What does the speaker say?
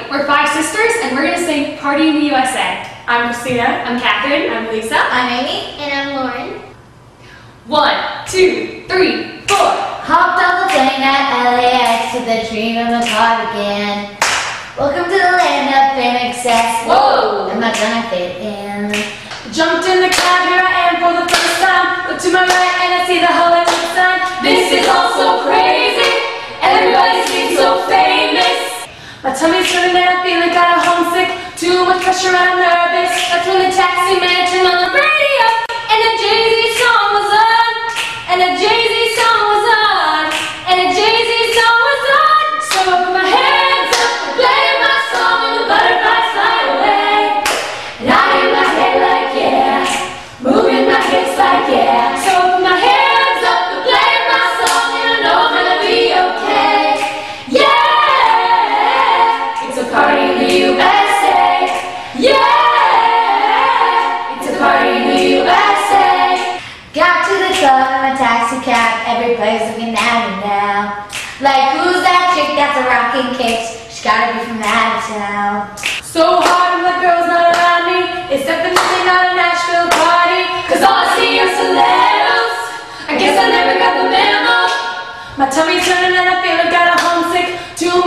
We're five sisters, and we're gonna sing "Party in the USA." I'm Christina. I'm Catherine. I'm Lisa. I'm Amy. And I'm Lauren. 1, 2, 3, 4. Hopped on the plane at LAX with a dream of a cardigan. Welcome to the land of fame and success. Whoa! Am I gonna fit in? Jumped in the cab, here I am for the first time. Look to my right and I see the Hollywood sign. This is all so crazy. Everybody seems so famous. My tummy's turning and I'm feeling kinda homesick. Too much pressure and I'm nervous. That's when the taxi man turned on the radio and a Jay-Z song was on. And a Jay-Z song was on. And a Jay-Z song was on. So I put my hands up and played my song and the butterflies fly away. And I in my head like yeah, moving my hips like yeah. So I put my hands up and played my song and I know I'm gonna be okay. Yeah, it's a party in the USA. Yeah, it's a party in the USA. Got to the club in my taxi cab. Everybody's looking at me now. Like, who's that chick that's a rockin' kicks? She's gotta be from out of town. So hard when the girls not around me. It's definitely not a Nashville party. Cause all I see are stilettos. I guess I never got the memo. My tummy's turning and I'm feeling kinda homesick. Too